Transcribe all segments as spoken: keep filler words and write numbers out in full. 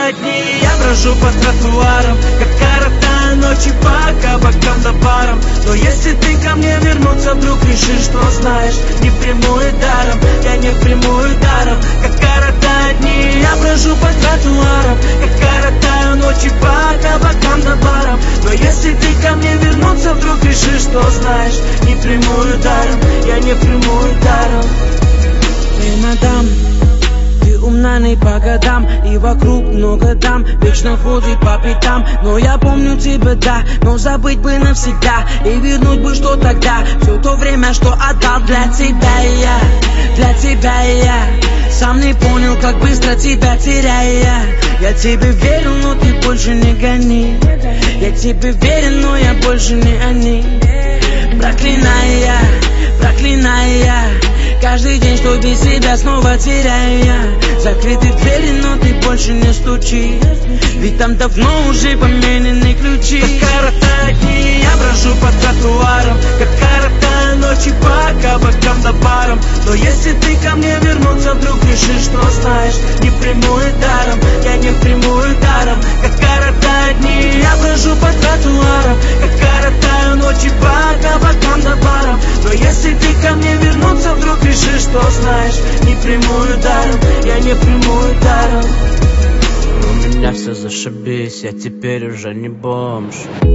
дни я брожу по тротуарам, как коротаю ночи по кабакам да барам. Но если ты ко мне вернуться вдруг решишь, что знаешь, не приму и даром, я не приму и даром. Как коротаю дни я брожу по тротуарам, как коротаю ночи по кабакам да барам. Но если ты ко мне вернуться вдруг решишь, что знаешь, не приму и даром, я не приму и даром. Эй, мадам, ты умна не по годам, и вокруг много дам, вечно ходит по пятам. Но я помню тебя, да, но забыть бы навсегда, и вернуть бы что тогда, все то время, что отдал для тебя я, для тебя я. Сам не понял, как быстро тебя теряя. Я тебе верил, но ты больше не гони. Я тебе верен, но я больше не они. Проклиная, проклиная каждый день, что без себя снова теряю я. Закрыты двери, но ты больше не стучи, ведь там давно уже поменены ключи. Как коротаю дни я брожу по тротуарам, как коротаю ночи по кабакам да барам. Но если ты ко мне вернуться вдруг решишь, что знаешь, не приму и даром, я не приму и даром. Как коротаю дни я брожу по тротуарам, как коротаю ночи по кабакам да барам. Но если ты ко мне вернуться вдруг решишь, что знаешь, не приму и даром, я не приму и даром. У меня все зашибись, я теперь уже не бомж.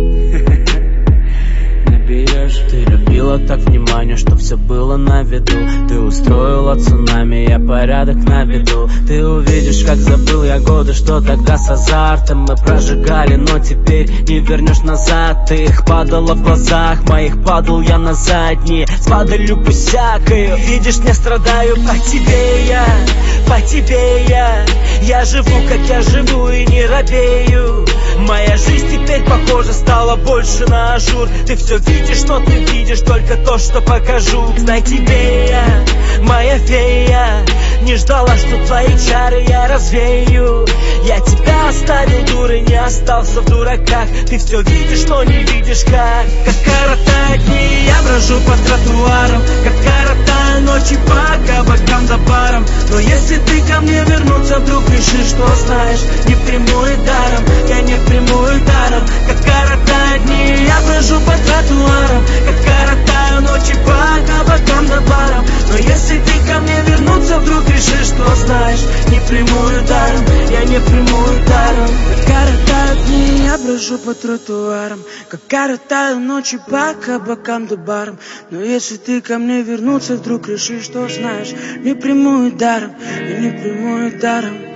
Ты любила так внимание, что все было на виду. Ты устроила цунами, я порядок наведу. Ты увидишь, как забыл я годы, что тогда с азартом мы прожигали, но теперь не вернешь назад. Ты их падала в глазах моих, падал я на задние, с падалью пусякою. Видишь, не страдаю по тебе я, по тебе я. Я живу, как я живу, и не робею. Моя жизнь теперь, похоже, стала больше на ажур. Ты все видишь, но ты видишь только то, что покажу. Знай тебе я, моя фея, не ждала, что твои чары я развею. Я тебя оставил дурой, не остался в дураках. Ты все видишь, но не видишь как. Как коротаю дни я брожу по тротуарам, как коротаю ночи по кабакам да барам. Но если ты ко мне вернуться вдруг решишь, что знаешь, не приму и даром, я не приму и даром. Как коротаю дни я брожу по тротуарам, как коротаю ночи по кабакам да барам. Но если ты ко мне вернуться вдруг решишь, что знаешь, не приму и даром, я не приму и даром. Как коротаю дни я брожу по тротуарам, как коротаю ночи по кабакам да барам. Но если ты ко мне вернуться вдруг решишь, что знаешь, не приму и даром, я не приму и даром.